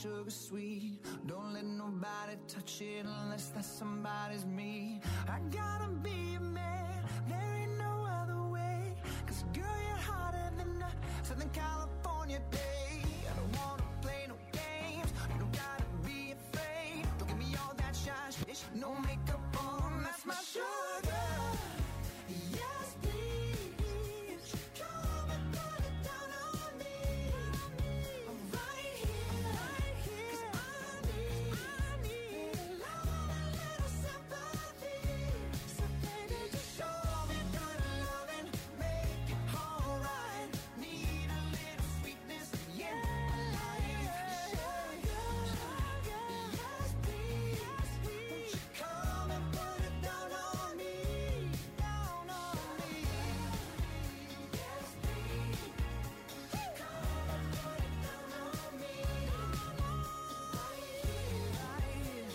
sugar sweet. Don't let nobody touch it unless that somebody's me. I gotta be a man, there ain't no other way. Cause girl, you're hotter than a Southern California day. I don't wanna play no games, you don't gotta be afraid. Don't give me all that shy shit, no makeup on, that's my sugar. Yes, please, come and put it down on me. I'm right here, 'cause I need a love, a little sympathy. So baby, just show me good loving, make it alright. Need a little sweetness in my life. Sugar, yes please, won't you come and put it down on me, down on me. Yes please, come and put it down on me. Right here, I need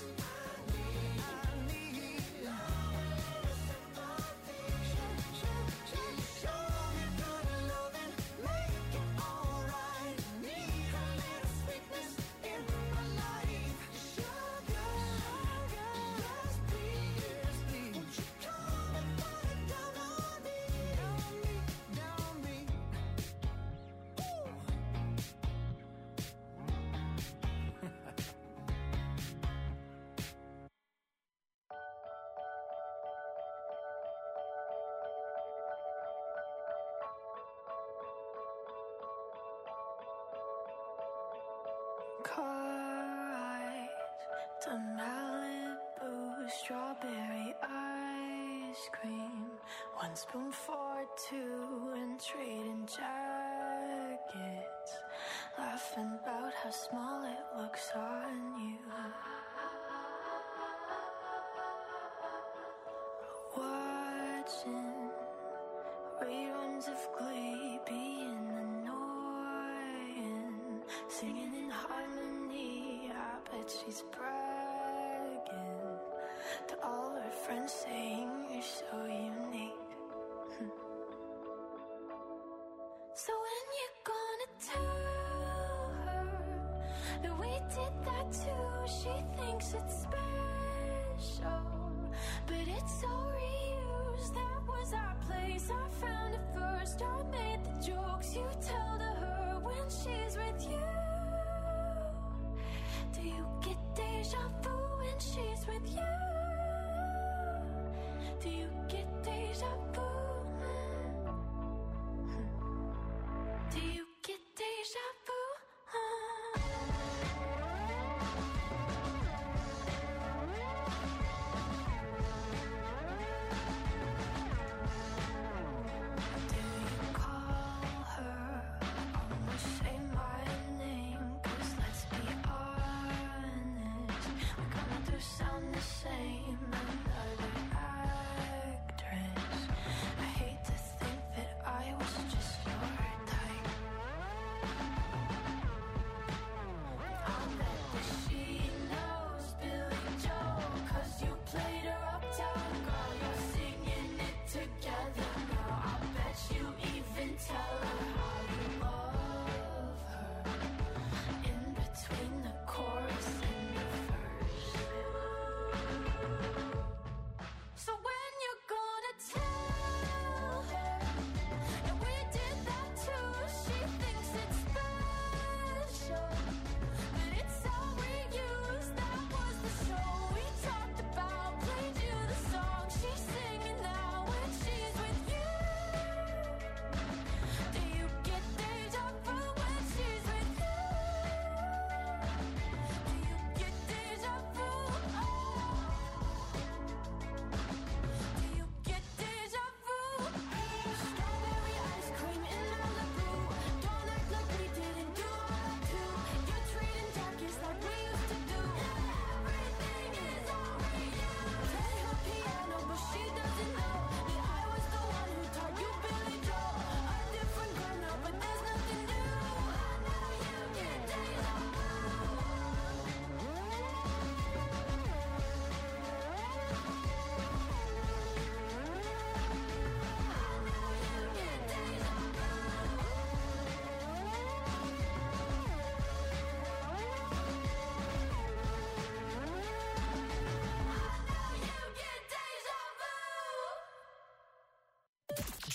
love, a little sympathy. Show me good loving, make it alright. Need a little sweetness in my life. Sugar, yes please, won't you come and put it down on me, down on me. Car rides to Malibu, strawberry ice cream. One spoon for two and trading jackets. Laughing about how small it looks on you. Watching reruns of Glee, being annoying. Singing in harmony, I bet she's bragging to all her friends, saying you're so unique. So when you gonna tell her that we did that too? She thinks it's special, but it's so reused. That was our place, I found it first. I made the jokes you tell to her when she's with you. Do you get deja vu when she's with you? Do you get deja vu? Do you get deja vu? Do you call her? Almost say my name, 'cause let's be honest, we kinda do sound the same. Another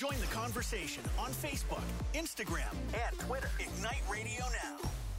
Join the conversation on Facebook, Instagram, and Twitter. Ignite Radio Now.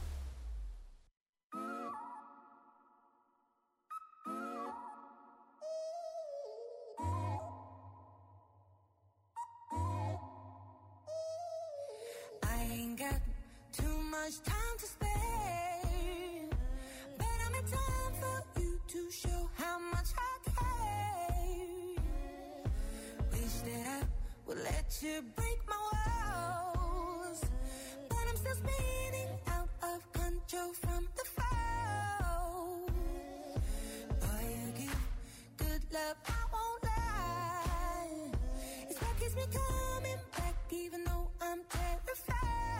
I ain't got too much time to spare, but I'm in time for you to show how much I care. Wish that I would let you break my walls, but I'm still spinning out of control from the fall. Boy, you give good love, I won't lie. It's what keeps me coming back, even though I'm terrified.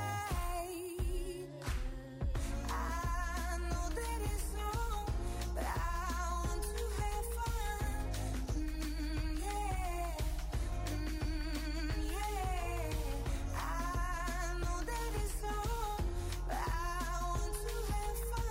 I know that it's wrong, but I want to have fun. Yeah, yeah. I know that it's wrong, but I want to have fun.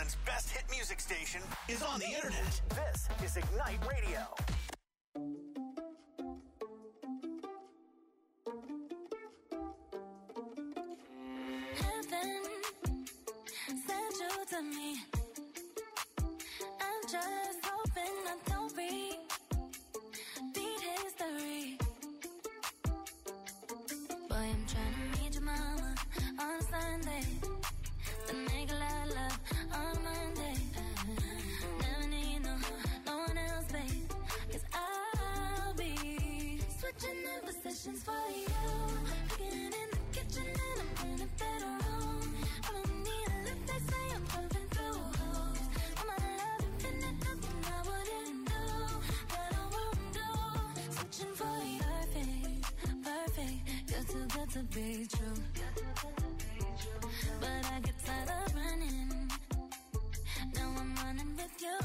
Wisconsin's best hit music station is on the internet. This is Ignite Radio. Heaven sent you to me. I'm just hoping I don't repeat history. Boy, I'm trying to meet your mama on Sunday. Then make a lot of love on Monday. Never need no one else, babe. 'Cause I'll be switching in positions for you. Cooking in the kitchen and I'm in a better room. I don't need a lift, they say I'm pumping through holes. All my love infinite, nothing I wouldn't do, that I won't do. Switching for you, perfect. You're too good to be true. But I get tired of running. Now I'm running with you.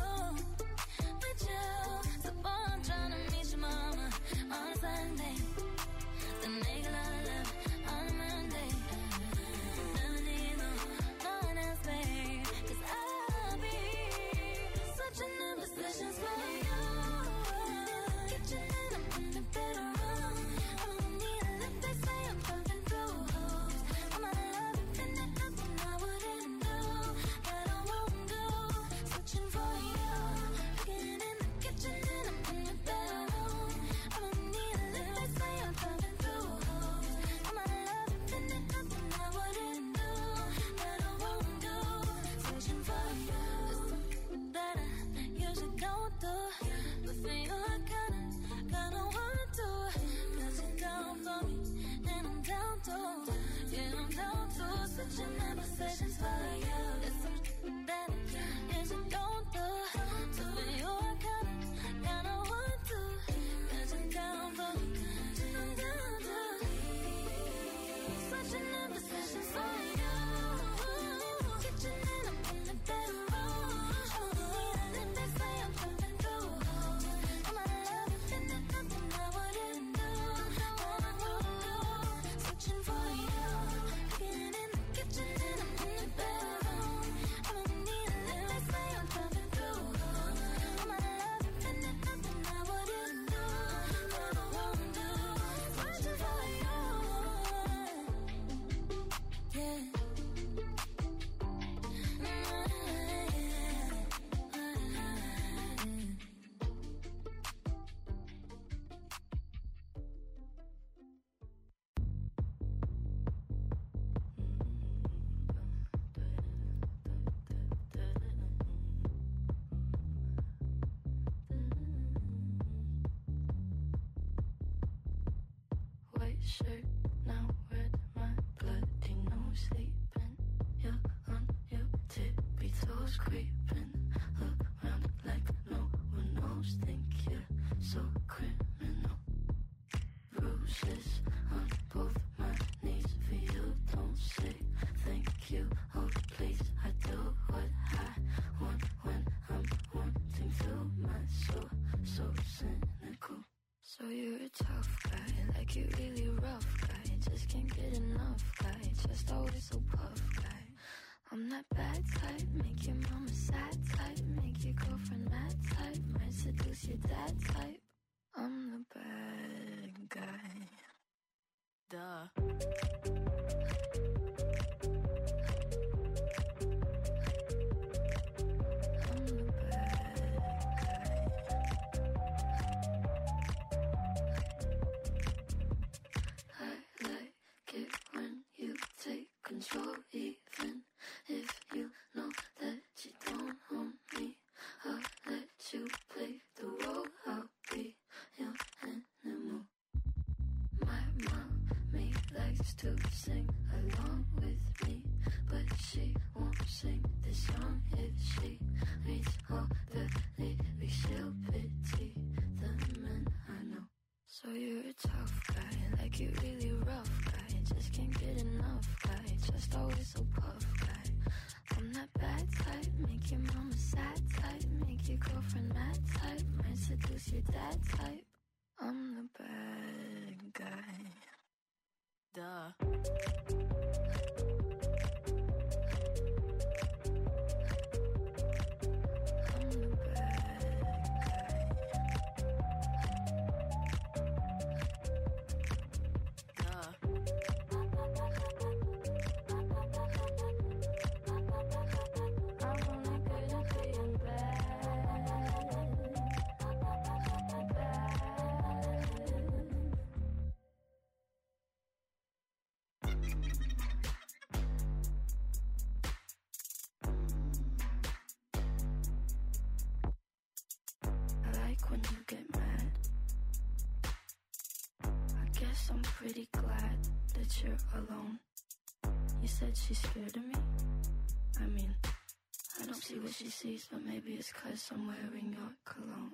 So boy, I'm trying to meet your mama on Sunday. Then make a lot of love on Monday. Never need no one else, babe. 'Cause I'll be switching in positions for you. Kitchen and I'm in a better room. I don't need a lift, they say I'm pumping through holes. All my love infinite, nothing I wouldn't do, that I won't do. Switching for you. Cooking in the kitchen and I'm in a better room. I don't need a lift, they say I'm pumping through holes. All my love infinite, nothing I wouldn't do, that I won't do. Switching for you. That I usually don't do, but for you I kinda want to. 'Cause you're down for me and I'm down to. Yeah, I'm down to. Switching in positions for you. It's something that I usually don't do, so for you I kinda want to. 'Cause you're down for me and I'm down to. Switching in positions for you. Kitchen and I'm in a better room. And they say I'm pumping through holes. All my love infinite, nothing I wouldn't do, that I won't do. Switching for you. Cooking in the kitchen and I'm in a better room. I don't need a lift, they say I'm pumping through holes. All my love infinite, nothing I wouldn't do, that I won't do. Switching for you. Yeah. White shirt, now red, my bloody nose sleeping. You're on your tippy toes, creeping around like no one knows. Think you're so criminal. Bruises on both my knees for you. Don't say thank you, oh please. I do what I want when I'm wanting to. My soul, so cynical. So you're a tough guy, like you really rough guy. Just can't get enough guy, just always so puff guy. I'm that bad type, make your mama sad type, make your girlfriend mad type, might seduce your dad type. I'm the bad guy. Duh. I'm the bad guy. I like it when you take control, even if you know that you don't own me. I'll let you play the role, I'll be your animal. My mommy likes to sing along with me, but she won't sing this song if she reads all the lyrics. She'll pity the men I know. So you're a tough guy, like you really rough guy. Just can't get enough guy, just always so puff guy. I'm that bad type, make your mama sad type, make your girlfriend mad type, might seduce your dad type. I'm the bad guy. Duh. guess I'm pretty glad that you're alone. You said she's scared of me? I mean, I don't see what she sees, but maybe it's 'cause I'm wearing your cologne.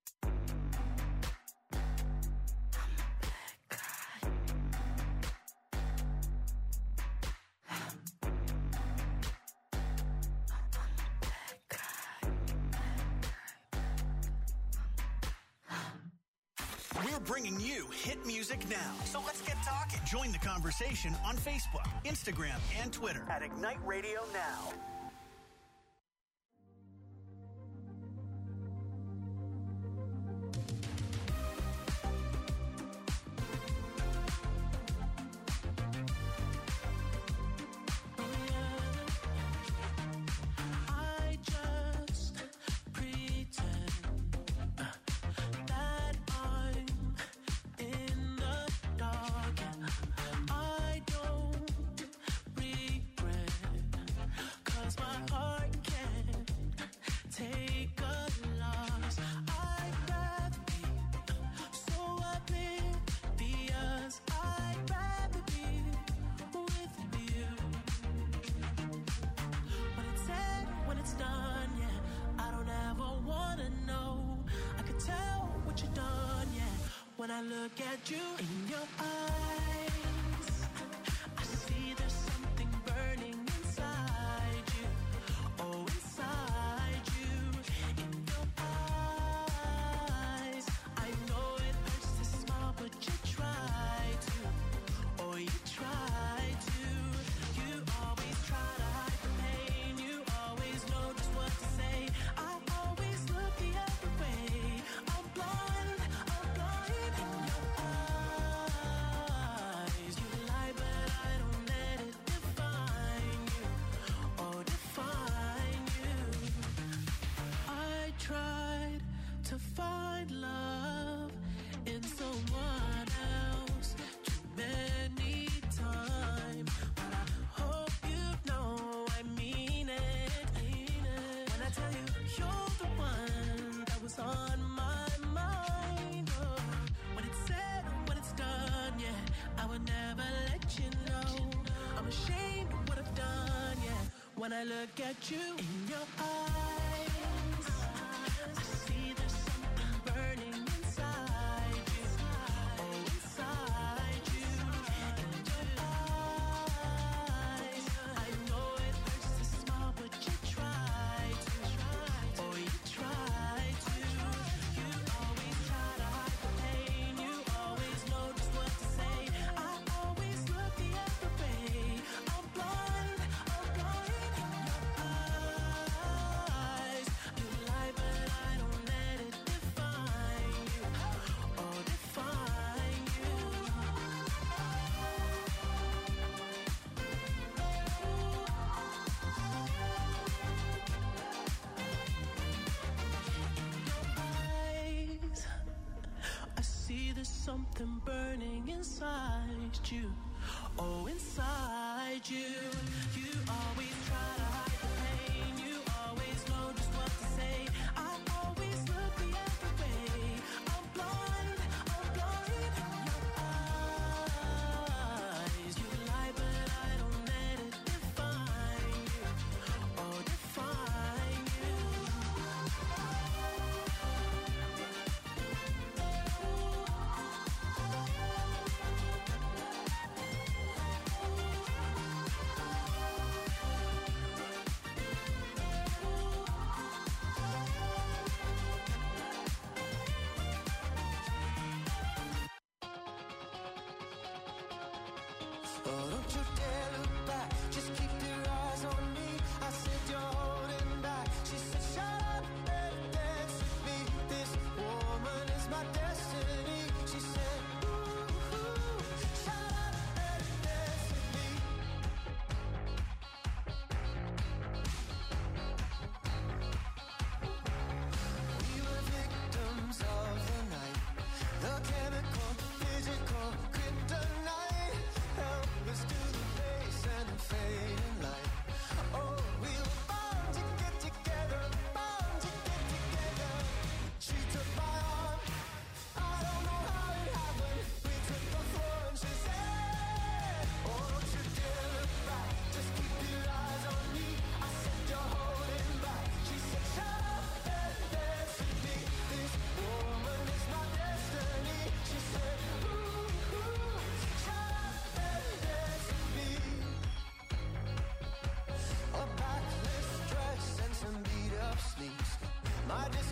We're bringing you hit music now. So let's get talking. Join the conversation on Facebook, Instagram, and Twitter at Ignite Radio Now. When I look at you in your eyes, I see there's something burning inside you. Oh, inside you, in your eyes. I know it hurts to smile, but you try to. Oh, you try to. You always try to hide the pain. You always know just what to say. I always look the other way. I'm blind. To find love in someone else too many times, but I hope you know I mean it. When I tell you you're the one that was on my mind, oh, when it's said or when it's done, yeah, I would never let you know. I'm ashamed of what I've done, yeah, when I look at you in your eyes. I see there's something burning inside you. Oh, inside you. In your eyes. I know it hurts to smile, but you try to. Oh, you try to. You always try to hide the pain. You always know just what to say. I always look the other way. I'm blind. In your eyes. You lie, but I don't let it define you. Oh, define you. In your eyes, I see there's something burning inside you. Oh, inside you. You always try to hide the pain. You always know just what to say. I always look the other way. I'm blind in your eyes. You lie, but I don't let it define you. Oh, define you. Oh, don't you dare look back, just keep your eyes on me. I said you're holding back. She said shut up and dance with me. This woman is my destiny. She said ooh, shut up and dance with me. We were victims of the night, the chemical, physical kryptonite. Helpless to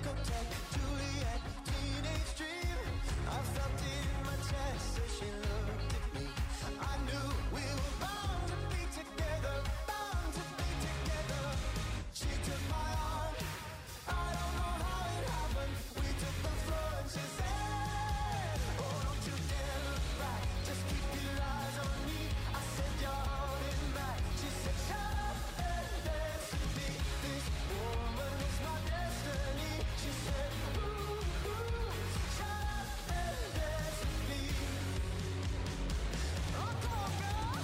protect Juliet, teenage dream. I felt it in my chest as she looked at me. I knew we were bound to be together, bound to be together. She took my arm, I don't know how it happened. We took the floor and she said, oh, don't you dare look back, just keep your eyes on me. I said, you're holding back. She said, shut up and dance with me. This woman is my destiny. She said, ooh, ooh, shut up and dance with me. Oh, come on, girl.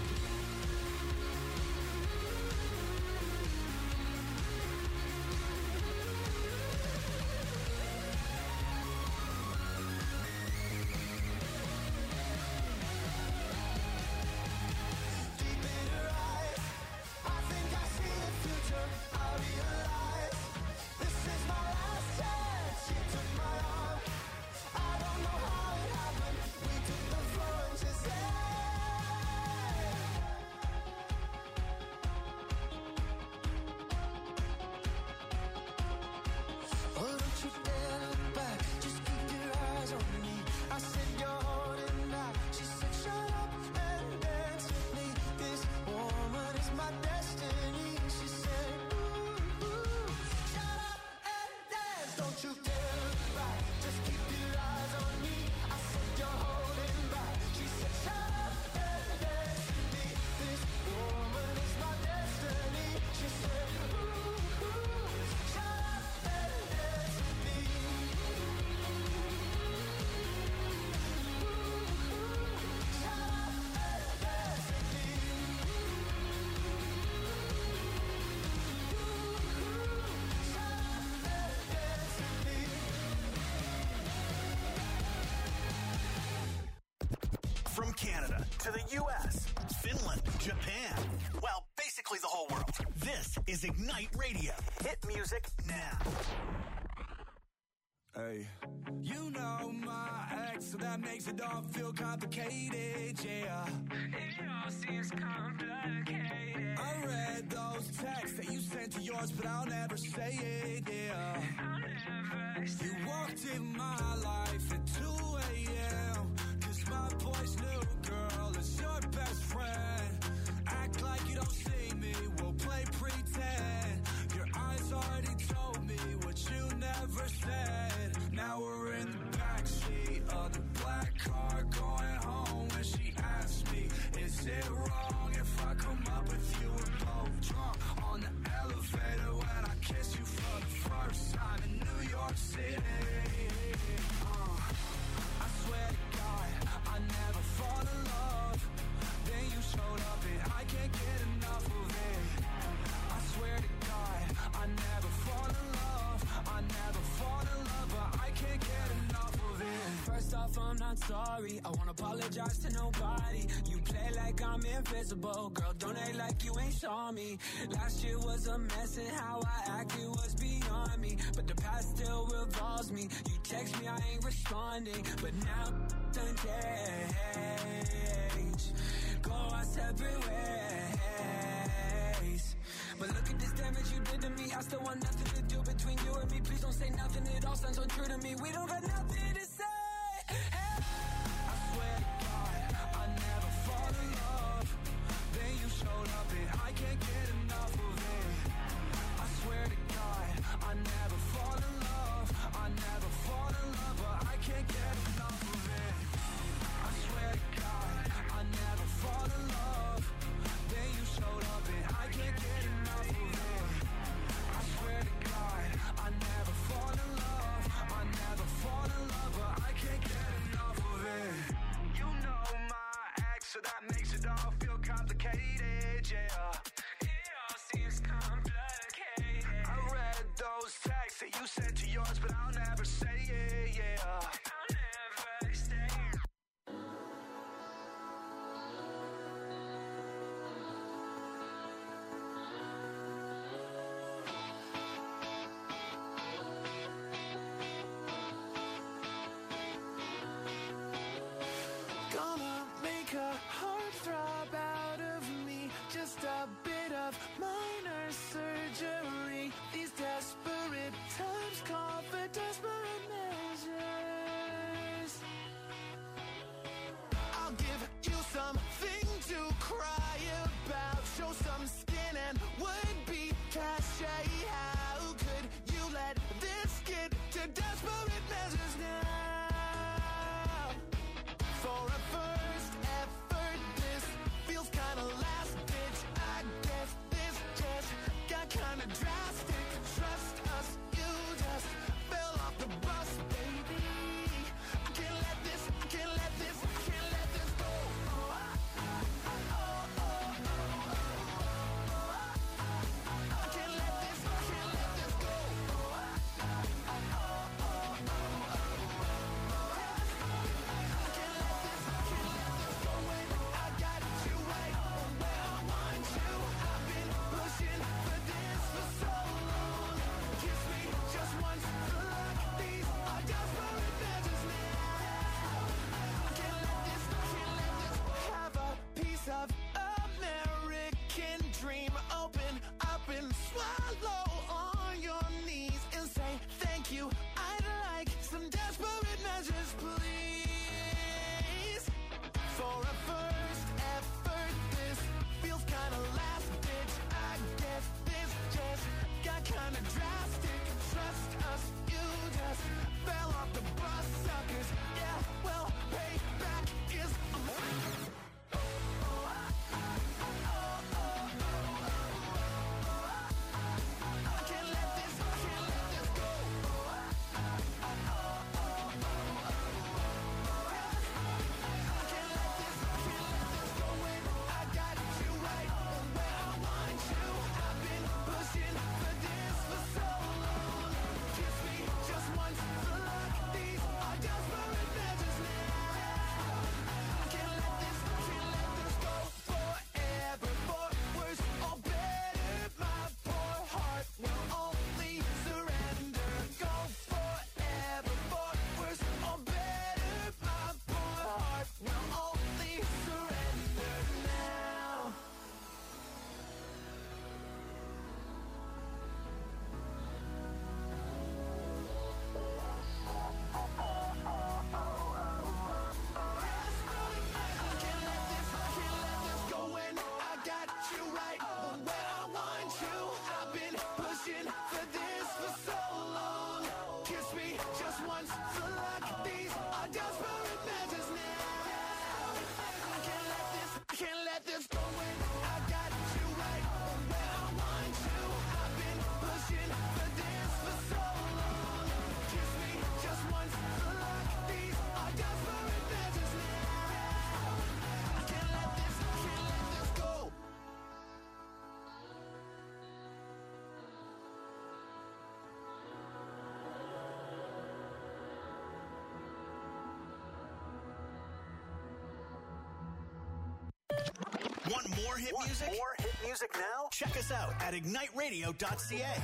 Deep in her eyes, I think I see the future. I realize this is my last chance. She took my arm, I don't know how it happened. We took the floor and she said, oh, don't you dare look back, just keep your eyes on me. I said, you're holding back. She said, shut up and dance with me. This woman is my destiny. She said, ooh, ooh, shut up and dance. Don't you dare look back, just keep your eyes on me. I said, you're holding back. She said, shut up and dance with me. This woman is my destiny. She said, ooh, ooh, shut up and dance with me. From Canada to the U.S., Finland, Japan, well, basically the whole world. This is Ignite Radio. Hit music now. Hey, you know my ex, so that makes it all feel complicated, yeah. It all seems complicated. I read those texts that you sent to yours, but I'll never say it, yeah. I'll never say it. You walked in my life at 2 a.m. Cause my boy's new girl is your best friend. Act like you don't see me, we'll play pretend. Your eyes already told me what you never said. Now we're in the backseat of the black car going home. And she asked me, is it wrong if I come up with you? We're both drunk on the elevator when I kiss you for the first time in New York City. I swear to God, I never fall in love. Then you showed up and I can't get enough of it. I swear to God, I never fall in love. I never fall in love, but I can't get enough of it. First off, I'm not sorry. I won't apologize to nobody. You play like I'm invisible. Girl, don't act like you ain't saw me. Last year was a mess and how I acted was beyond me. But the past still revolves me. You text me, I ain't responding. But now done change. Go our separate ways. But look at this damage you did to me. I still want nothing to do between you and me. Please don't say nothing, it all sounds so true to me. We don't got nothing to say. Hey. I swear to God, I never fall in love. Then you showed up and I can't get enough of it. I swear to God, I never fall in love. I never fall in love, but I can't get enough of it. I swear to God, I never fall in love. Then you showed up and I can't get enough of it. I swear to God, I never fall in love. I never fall in love, but I can't get enough of it. You know my ex, so that makes it all feel complicated, yeah. It all seems complicated. I read those texts that you sent to yours, but I'll never say it, yeah. I'll never say it. Gonna make a heartthrob out of me. Just a bit of minor surgery. These desperate times call to desperate measures now. For a first effort, this feels kinda last ditch. I guess this just got kinda drastic. Trust us, you just fell off the bus, baby. I can't let this go. I can't let this go. Of American dream, open up and swallow on your knees and say thank you. I'd like some desperate measures, please. For a first effort, this feels kinda last ditch. I guess this just got kinda drastic. Trust us, you just fell off the bus, suckers. Yeah, well, payback is Want more hit music? More hit music now? Check us out at igniteradio.ca.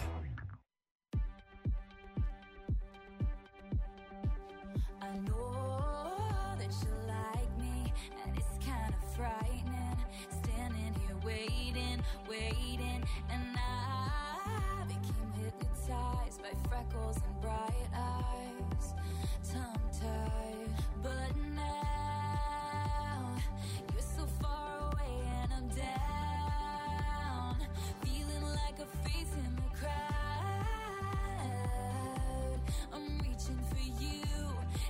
I know that you like me, and it's kind of frightening. Standing here waiting, and I became hypnotized by freckles and bright eyes, tongue-tied. But now you're so far away, and I'm down, feeling like a face in the crowd. I'm reaching for you,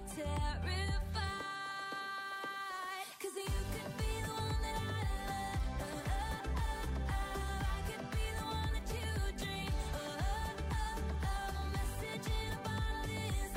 terrified, 'cause you could be the one that I love. I could be the one that you dream. Message in a bottle is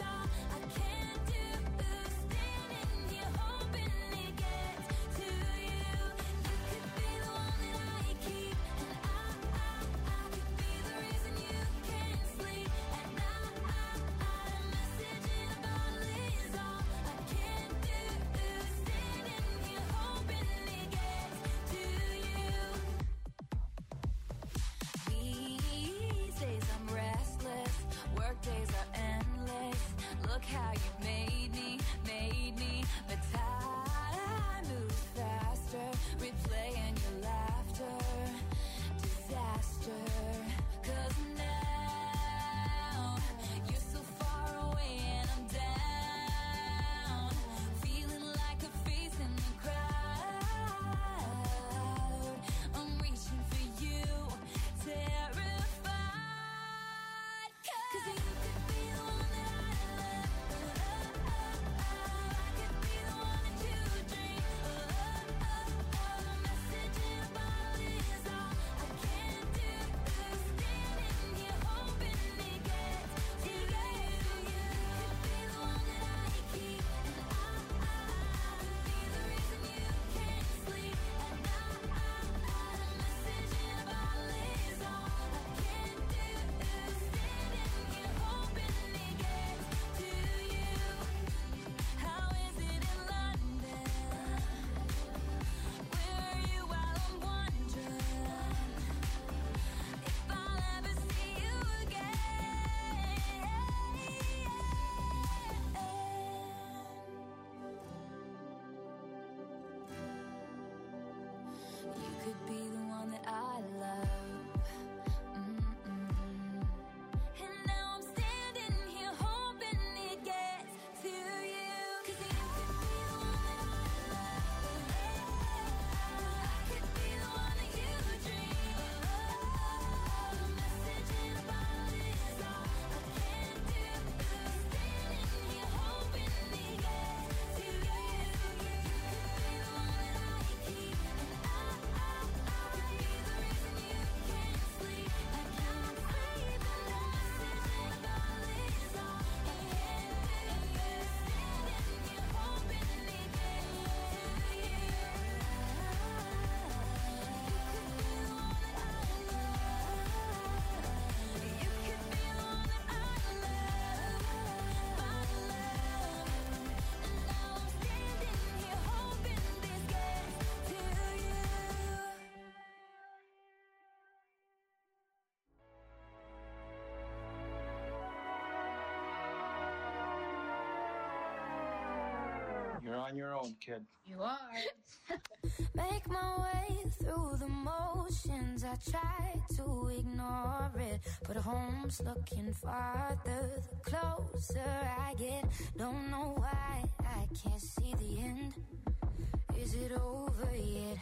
own, kid. You are. Make my way through the motions. I try to ignore it, but home's looking farther the closer I get. Don't know why I can't see the end. Is it over yet?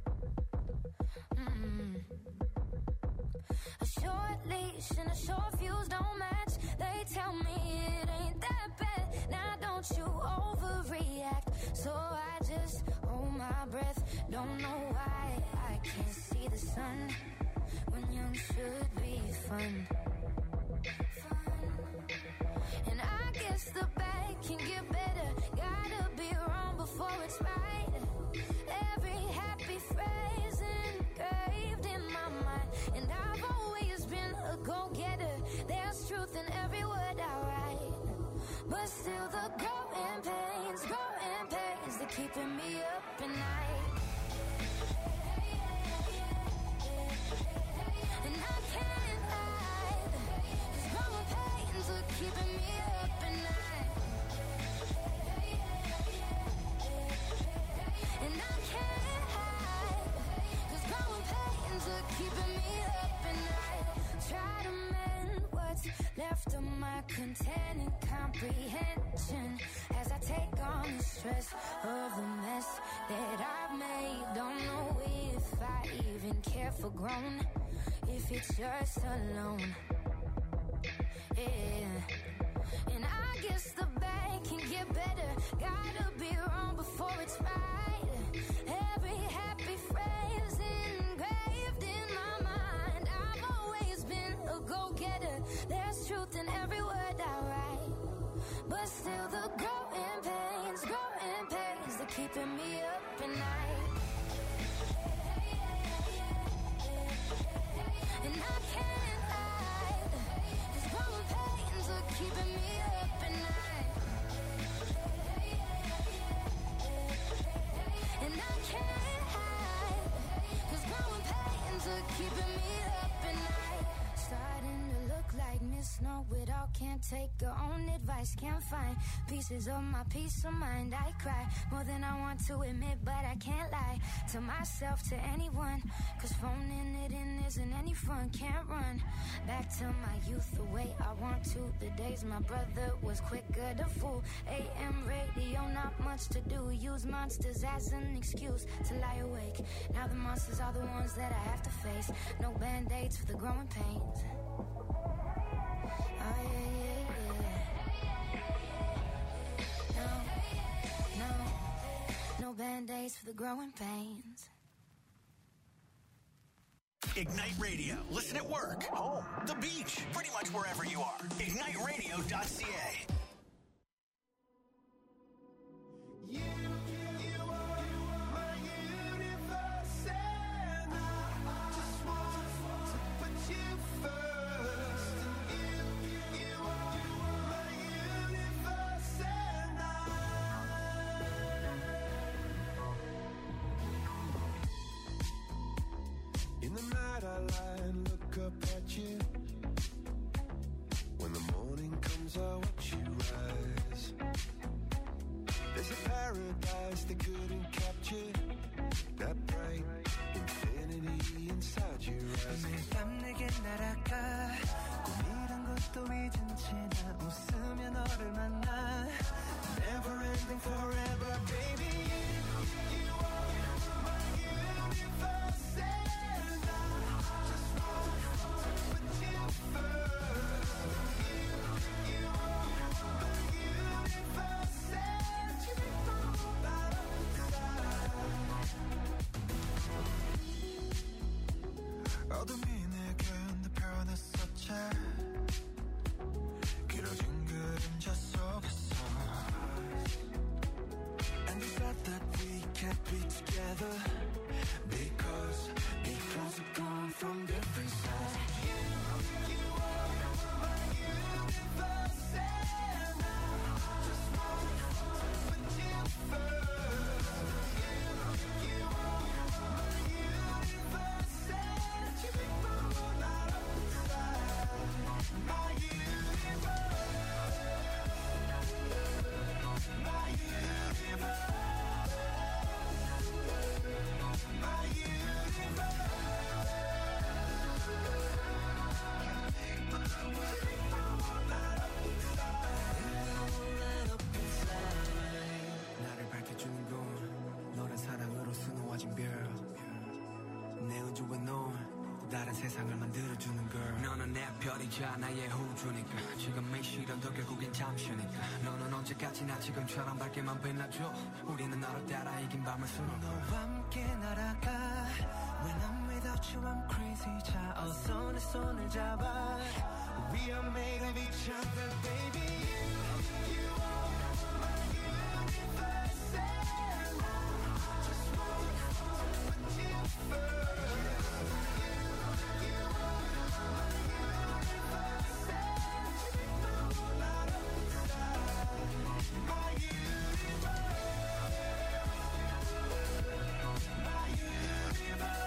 A short leash and a short fuse don't match. They tell me it ain't that bad. Now don't you overreact. So I just hold my breath. Don't know why I can't see the sun when young should be fun. And I guess the bad can get better. Gotta be wrong before it's right. Every happy phrase engraved in my mind. And I've always been a go-getter. There's truth in every word I write. But still the growing pains, they're keeping me up at night. And I can't hide, 'cause growing pains are keeping me up at night. And I can't hide, 'cause growing pains are keeping me up at night. Try to mend what's left of my containing comprehension as I take on the stress of the mess that I've made. Don't know if I even care for grown, if it's just alone. Yeah. And I guess the bad can get better. Gotta be wrong before it's right. Every happy phrase engraved in my mind. I've always been a go-getter. There's truth in every word I write. But still the growing pains, they're keeping me up at night. And I can't hide, 'cause growing pains are keeping me up at night. And I can't hide, 'cause growing pains are keeping me up at night. Starting to look like Miss Know-It-All. Can't take her own advice. Can't find pieces of my peace of mind. I cry more than I want to admit, but I can't lie to myself, to anyone, 'cause phoning it in isn't any fun. Can't run back to my youth the way I want to. The days my brother was quicker to fool. AM radio, not much to do. Use monsters as an excuse to lie awake. Now the monsters are the ones that I have to face. No band-aids for the growing pains. Oh yeah. No band-aids for the growing pains. Ignite Radio. Listen at work, home, the beach, pretty much wherever you are. IgniteRadio.ca. In the night I lie and look up at you. When the morning comes I watch you 세상을 만들어주는 girl. 너는 내 별이자 나의 호주니까 지금 이 시련도 결국엔 잠시니까 너는 언제까지나 지금처럼 밝게만 빛나줘. 우리는 너를 따라 이긴 밤을 수놓고 너와 함께 날아가. When I'm without you I'm crazy. 자 어서 내 손을 잡아. We are made of each other baby. You are my universe and I just wanna put you first. You are my universe and my whole lot of inside. My universe. My universe.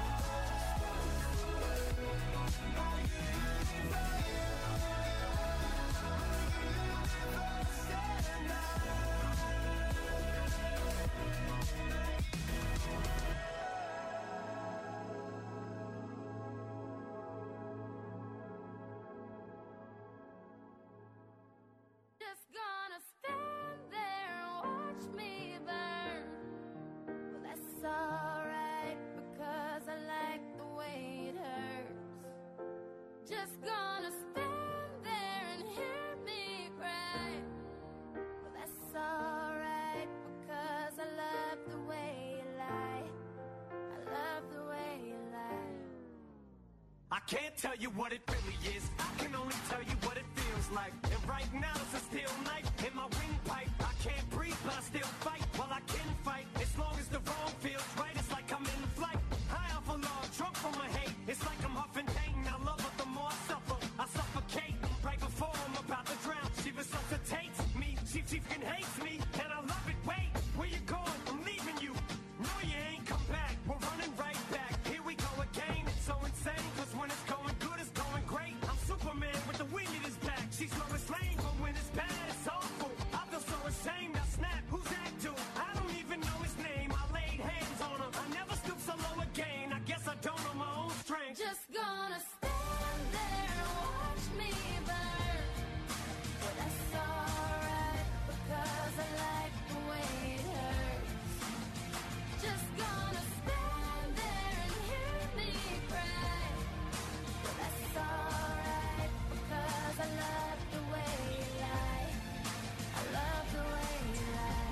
Just gonna stand there and watch me burn. Well, that's alright because I like the way it hurts. Just gonna stand there and hear me cry. Well, that's alright because I love the way you lie. I love the way you lie. I can't tell you what it really is. I can only tell you what it feels like. And right now it's a steel knife in my windpipe. I can't breathe, but I still fight. Well, I can fight as long as the wrong feels right. It's like I'm in flight, high off of love, drunk from my hate. It's like I'm huffing pain. I love her the more I suffer. I suffocate right before I'm about to drown. She resuscitates me. She freaking hates me, and I love it. Wait, where you going? I'm leaving you. No, you ain't come back. We're running right back. Here we go again. It's so insane, cause when it's going good, it's going great. I'm Superman with the wind in his back. She's Lois Lane, but when it's bad, it's awful. I feel so ashamed. I snap. Who's that dude? I don't even know his name. I laid hands on him. I never stoop so low again. I guess I don't know my own strength. Just gonna stand there and watch me burn. Well, that's alright because I like the way it hurts. Just gonna stand there and hear me cry. Well, that's alright because I love the way you lie. I love the way you lie.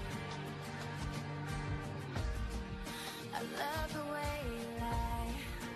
I love the way you lie.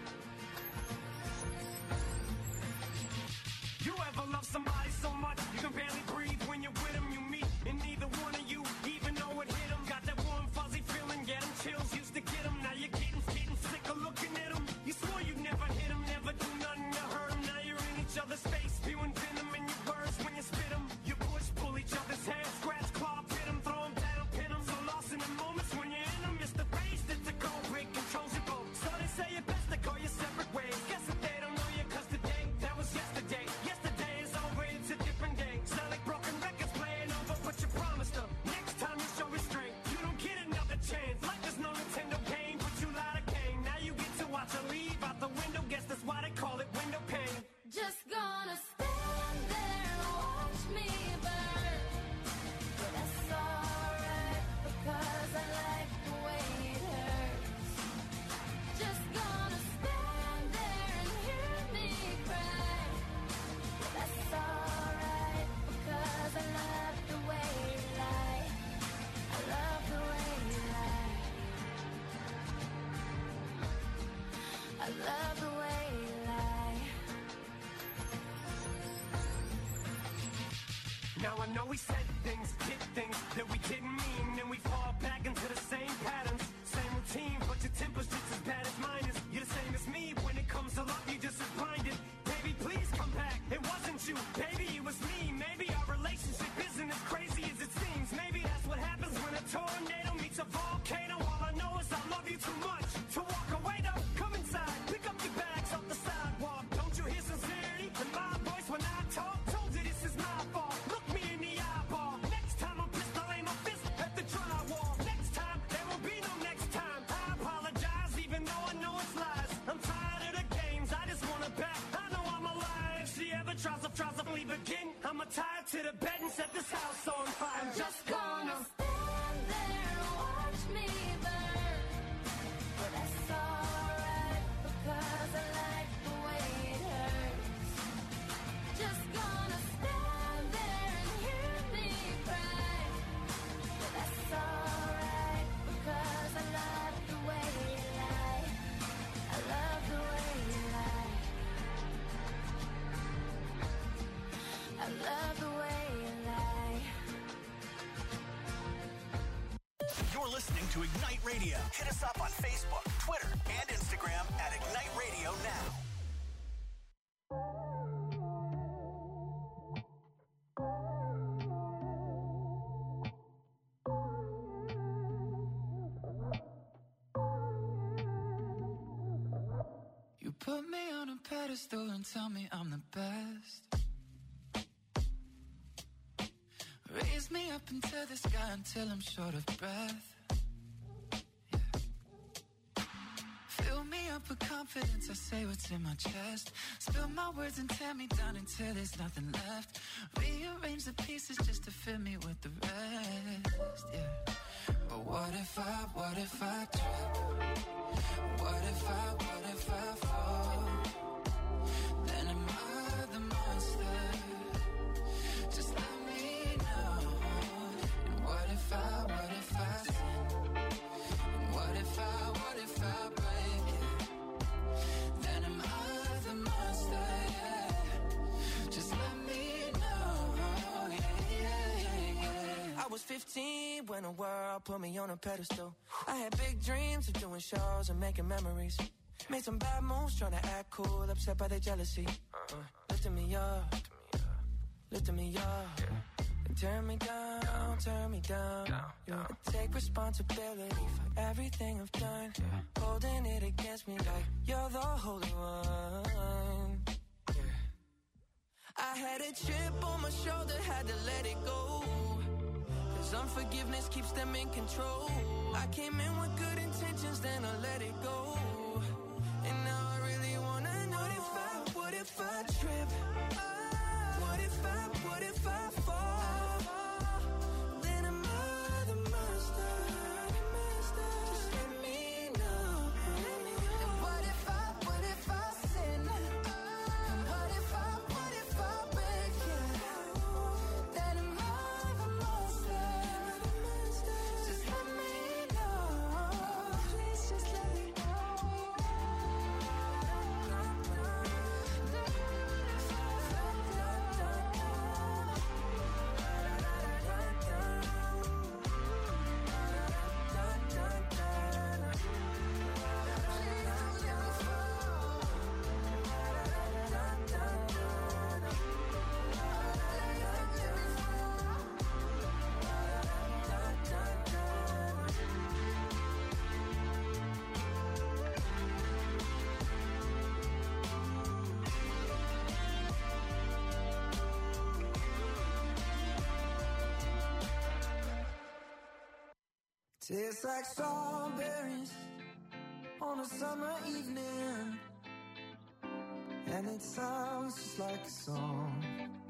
You ever love somebody so much you can barely breathe when you're with them? You meet and neither one of you even know it hit them. Got that warm fuzzy feeling, get them chills, used to get them. Now you're getting sick of looking at them. You swore you'd never hit them, never do nothing to hurt them. Now you're in each other's face, spewing venom in your words when you spit them. You push, pull each other's hair, scratch, claw, pit them, throw them down, pin them. So lost in the moments when you're in them, it's the face that's a cold break, controls your boat. So they say it best to go your separate ways. Guess that they don't know you cause today, that was yesterday. Yesterday is over, it's a different day. Sound like broken records playing over, but you promised them. Next time you show restraint, you don't get another chance. Like there's no Nintendo game, but you lied again. Now you get to watch her leave out the window, guess that's why they call it window pane. Just gonna stand there and watch me burn. But that's alright because I like the way it hurts. Just gonna stand there and hear me cry. But that's alright because I love the way you lie. I love the way you lie. I love the way you lie. Now I know we said things, did things that we didn't mean, and we fall back into the same patterns, same routine, but your temper's just as bad as mine is. You're the same as me, when it comes to love, you're just as blinded. Baby, please come back, it wasn't you, baby, it was me. Maybe our relationship isn't as crazy as it seems. Maybe that's what happens when a tornado meets a volcano. All I know is I love you too much to walk away though. Come inside, pick up your bags off the sidewalk. Don't you hear sincerity in my voice when I talk? Told you this is my fault. Look me in the eyeball. Next time I'm pissed, I'll aim my fist at the drywall. Next time, there will be no next time. I apologize even though I know it's lies. I'm tired of the games, I just wanna back. I know I'm alive. If she ever tries to leave again, I'ma tie her to the bed and set this house on fire. I'm just gonna stand there and watch me burn. But that's alright because I like listening to Ignite Radio. Hit us up on Facebook, Twitter, and Instagram at Ignite Radio Now. You put me on a pedestal and tell me I'm the best. Raise me up into the sky until I'm short of breath. Yeah. Fill me up with confidence, I say what's in my chest. Spill my words and tear me down until there's nothing left. Rearrange the pieces just to fill me with the rest. Yeah. But what if I trip? What if I fall? Then am I the monster? Just let me know. And what if I sin? And what if I break it? Then am I the monster? Yeah. Just let me know. Yeah. I was 15 when the world put me on a pedestal. I had big dreams of doing shows and making memories. Made some bad moves trying to act cool, upset by their jealousy. Lifting me up, lifting me up. And turn me down. Yeah. Take responsibility for everything I've done. Holding it against me like you're the holy one. Yeah. I had a chip on my shoulder, had to let it go. Cause unforgiveness keeps them in control. I came in with good intentions, then I let it go. And now I really wanna know what if I trip? What if I fall? Then am I the monster? Just let me know. And what if I sin? And what if I break it? Then am I the monster? Just let me know. Please just let me know. Tastes like strawberries on a summer evening, and it sounds just like a song.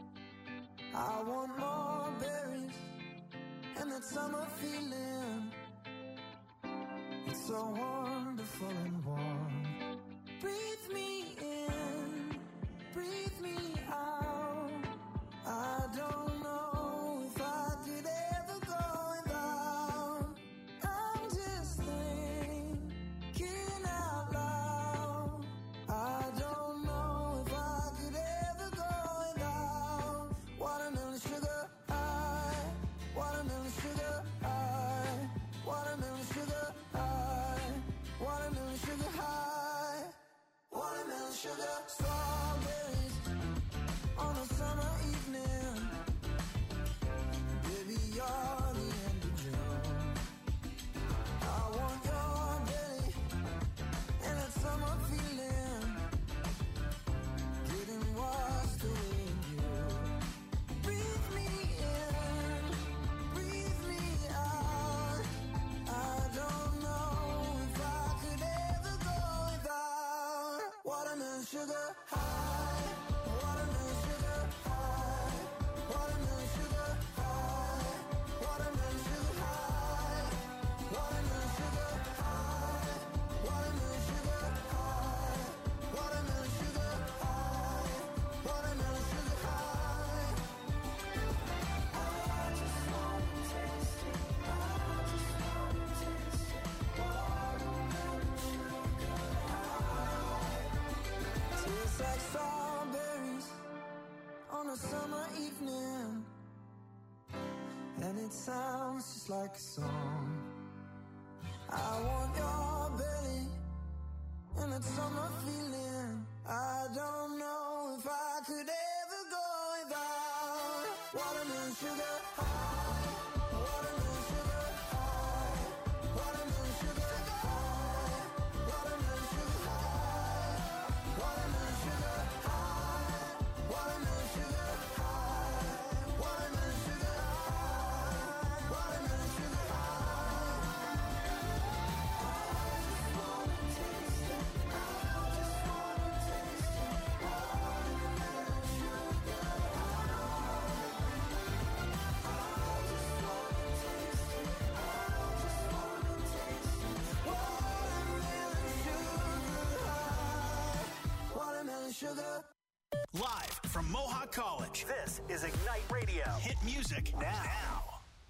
I want more berries and that summer feeling. It's so wonderful and warm. Breathe me in, breathe me out. I don't know if I could ever go without. I'm just thinking out loud. I don't know if I could ever go without. Watermelon sugar high, watermelon sugar high, watermelon sugar high, watermelon sugar high, watermelon sugar. Strawberries on a summer evening. Baby, you're the end of June. I want your belly and that summer feeling. Getting washed away in you. Breathe me in, breathe me out. I don't know if I could ever go without. Watermelon sugar high, watermelon sugar high, watermelon sugar high, watermelon sugar high, watermelon sugar high, watermelon sugar high, watermelon sugar high, watermelon sugar high. I just want to taste it. I just want to taste it. Watermelon sugar high. Tastes like strawberries on a summer evening, and it sounds just like a song. I want your belly and that summer feeling. I don't know if I could ever go without watermelon sugar high, watermelon sugar high, watermelon sugar high, watermelon sugar high, watermelon sugar high, watermelon sugar high, watermelon sugar high, watermelon sugar high. Sugar. Live from Mohawk College, this is Ignite Radio. Hit music now.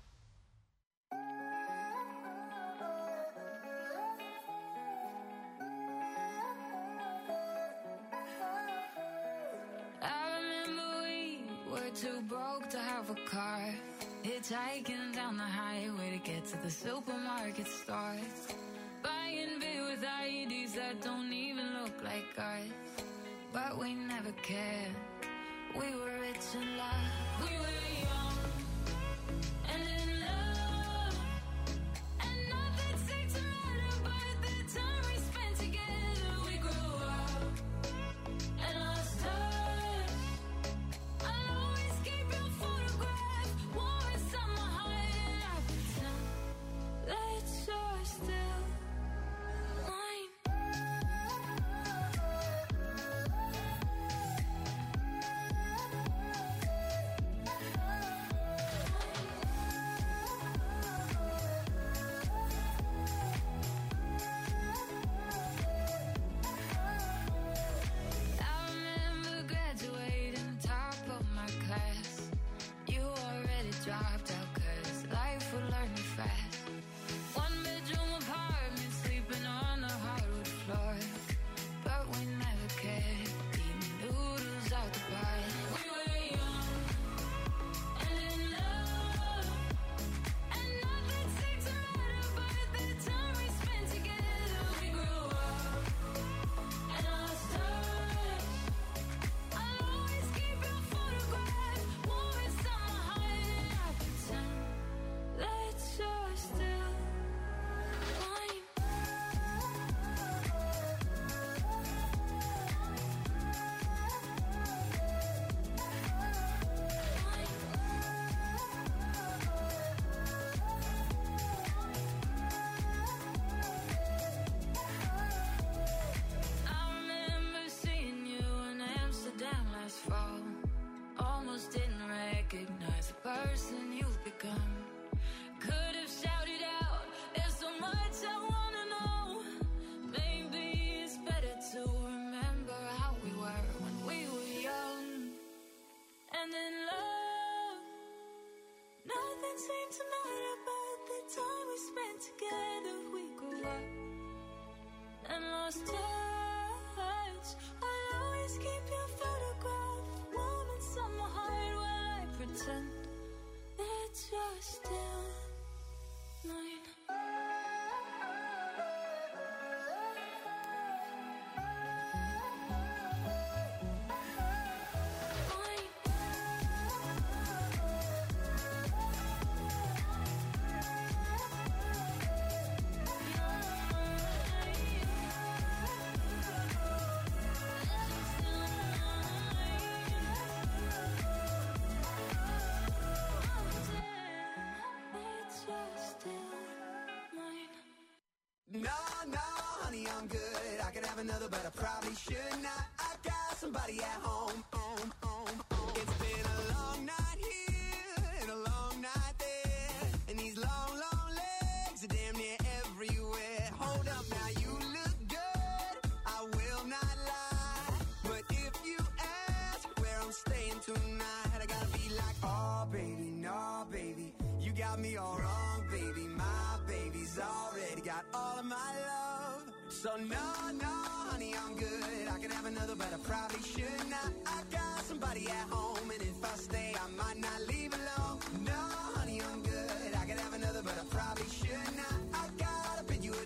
I remember we were too broke to have a car, hitchhiking down the highway to get to the supermarket store, buying beer with IEDs that don't even look like ours. But we never cared. We were rich in love. We were young and in love, and nothing seemed to matter but the time we spent together. We grew up and lost touch. I'll always keep your photograph warm inside my heart, and I pretend that you're still mine. Dropped out 'cause life would learn me fast. One bedroom apartment, sleeping on the hardwood floor, but we never cared. Eating noodles out the pot. We were young and in love, and nothing seemed to matter but the time we spent together. We grew up and lost touch. I'll always keep your photograph warm inside my heart. That you're still mine. I remember seeing you in Amsterdam last fall. Almost didn't recognize the person you've become. Could have shouted out, there's so much I wanna know. Maybe it's better to remember how we were when we were young and in love. Nothing seemed to matter but the time we spent together. We grew up and lost touch. I'll always keep your photograph warm inside my heart while I pretend that you're still mine. No, honey, I'm good. I could have another, but I probably should not. I got somebody at home. It's been a long night here and a long night there, and these long, long legs are damn near everywhere. Hold up, now you look good, I will not lie. But if you ask where I'm staying tonight, I gotta be like, oh, baby, no, baby, you got me all wrong, baby. My baby's already got all of my love. So no, honey, I'm good. I could have another, but I probably should not. I got somebody at home, and if I stay, I might not leave alone. No, honey, I'm good. I could have another, but I probably should not. I gotta bid you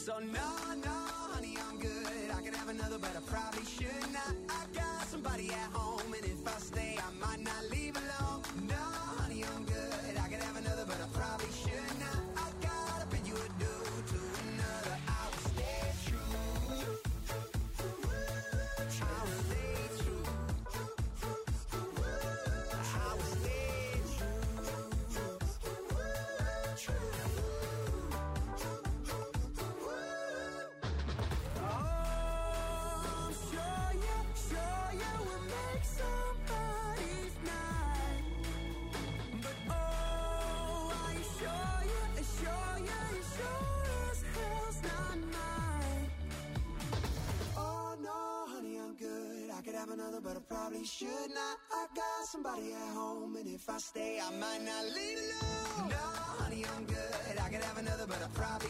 So no, honey, I'm good. I could have another, but I probably should not. I got somebody at home, and if I stay, I might not leave alone. No, honey, I'm good. I could have another, but I probably should not. I gotta bid you adieu to another. I will stay true. I will stay true. I will stay true. Another, but I probably should not. I got somebody at home, and if I stay, I might not leave alone. No, honey, I'm good. I could have another, but I probably